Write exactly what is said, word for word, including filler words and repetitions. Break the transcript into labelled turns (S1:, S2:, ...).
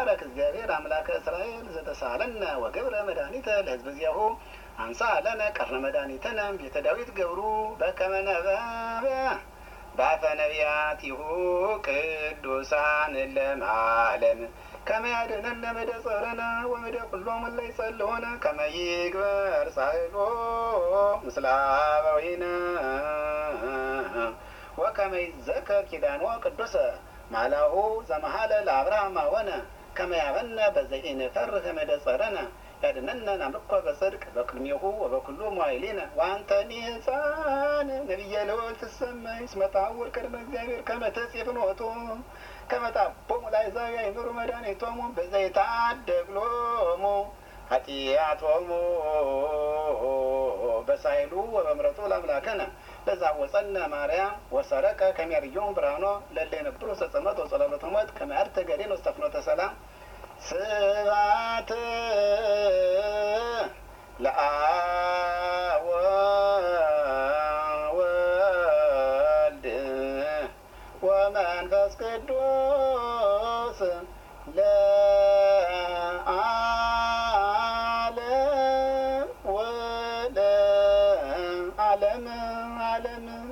S1: ይትባረክ እግዚአብሔር አምላከ እስራኤል ዘተሳለነ ወገብረ መድኃኒተ ለሕዝብ ዚአሁ አንሳ ለነ ቀርነ መድኃኒተነ ቤተ ዳዊት ገብሩ በከመ ነበበ በአፈ ነቢያቲሁ ቅዱሳን ለማለም ከመ ያድኅነነ እምእደ ጸረነ ወእምእደ ኩሎሙ እለ ይጸልኡነ ከመ ይግበር ጻዕሎ ምስለ አበዊነ ወከመ ይዘከር ኪዳኖ ቅዱሰ ማላሁ ዘመሃለ ለአብርሃም አወነ ከመ ያበነ በዘኢንፈርህ እምእደ ጸረነ ያድኅነነ ናምልኮ በጽድቅ በቅድሜሁ ወበኩሉ መዋዕሊነ ወአንተኒ ሕፃን ነቢየ ልዑል ትሰመይ እስመ ተዐውር ቅድመ እግዚአብሔር ከመ ትጽእ ፍኖቱ ከመ ታቦሙ ለአሕዛብ ያእምሩ መድኃኒቶሙ በዘይትዐደግ ሎሙ ኃጢአቶሙ በሳይሉ ወበምሕረቱ ለአምላክነ ለዘአወፀነ ማርያም ወሰረቀ ከመ ያርዮሙ ብርሃኖ ለእለ ይነብሩ ውስተ ጽልመት ወጸላሎተ ሞት ከመ ያርኅ ገዴን ውስተ ፍኖተ ሰላም ስብሐት ለአብ ወወልድ ወመንፈስ ቅዱስ ለ